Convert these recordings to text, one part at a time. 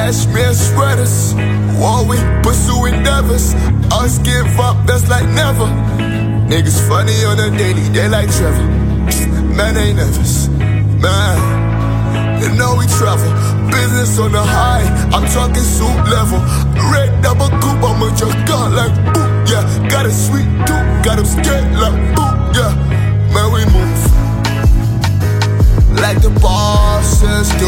Cashmere sweaters, while we pursue endeavors. Us give up, that's like never. Niggas funny on a daily, they like Trevor. Man ain't nervous, man. You know we travel, business on the high. I'm talking soup level. Red double coupe, I'ma just got like boop, yeah. Got a sweet tooth, got him scared like boop, yeah. Man, we move like the bosses do.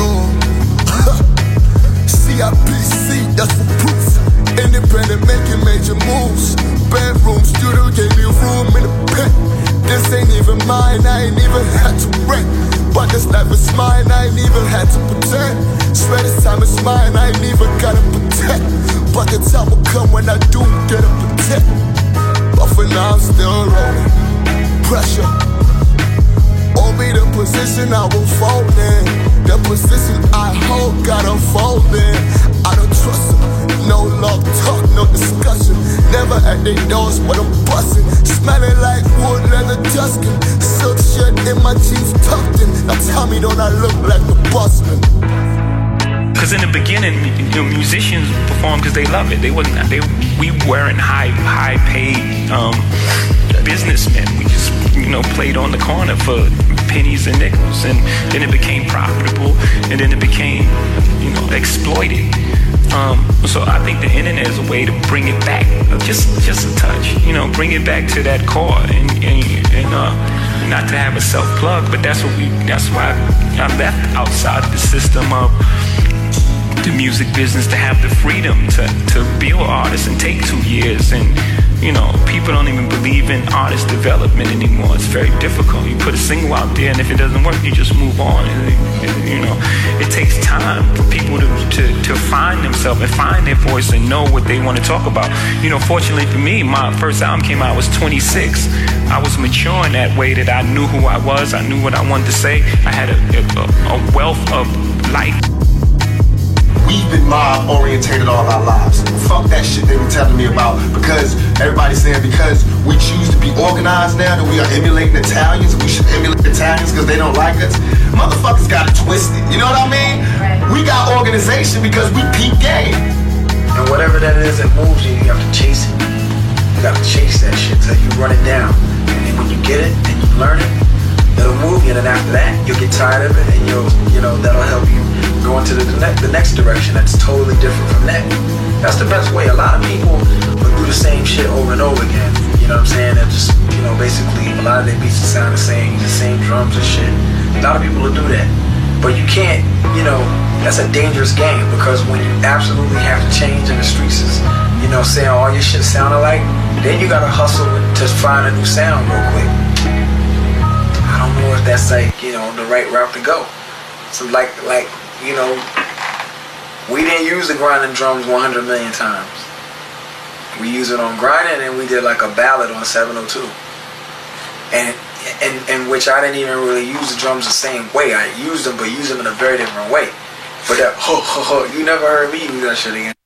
CIPC, that's for proof. Independent, making major moves. Bedroom, studio, gave me a room in the pen. This ain't even mine, I ain't even had to rent. But this life is mine, I ain't even had to pretend. Swear this time is mine, I ain't even gotta pretend. But the time will come when I do get a protect. But for now I'm still rolling. Pressure on me, the position I will fold in. The position I hold, gotta fold in. I don't trust them, no love talk, no discussion. Never at their doors, but I'm busting. Smelling like wood leather Tuscan. Silk shirt in my jeans tucked in. Now tell me, don't I look like the busman? Cause in the beginning, musicians perform because they love it. We weren't high paid businessmen. We just played on the corner for pennies and nickels, and then it became profitable, and then it became exploited. So I think the internet is a way to bring it back, just a touch, bring it back to that core, and not to have a self plug, but that's why I left outside the system of the music business, to have the freedom to be an artist and take 2 years. And people don't even believe in artist development anymore. It's very difficult. You put a single out there, and if it doesn't work, you just move on. And it takes time for people to find themselves and find their voice and know what they want to talk about. Fortunately for me, my first album came out, I was 26. I was mature in that way, that I knew who I was. I knew what I wanted to say. I had a wealth of life. We've been mob orientated all our lives. Fuck that shit they were telling me about, because everybody's saying because we choose to be organized now that we are emulating Italians, we should emulate Italians because they don't like us. Motherfuckers got it twisted, you know what I mean? Right. We got organization because we peak game. And whatever that is that moves you, you have to chase it. You got to chase that shit till you run it down. And then when you get it and you learn it, it'll move you, and then after that, you'll get tired of it, and that'll help you go into the next direction that's totally different from that. That's the best way. A lot of people will do the same shit over and over again. You know what I'm saying? They're just, basically a lot of their beats sound the same drums and shit. A lot of people will do that. But you can't, that's a dangerous game, because when you absolutely have to change in the streets is, saying all your shit sound alike, then you gotta hustle to find a new sound real quick. I don't know if that's the right route to go. So we didn't use the grinding drums 100 million times. We used it on grinding, and we did like a ballad on 702. And which I didn't even really use the drums the same way. I used them, but used them in a very different way. But that you never heard me use that shit again.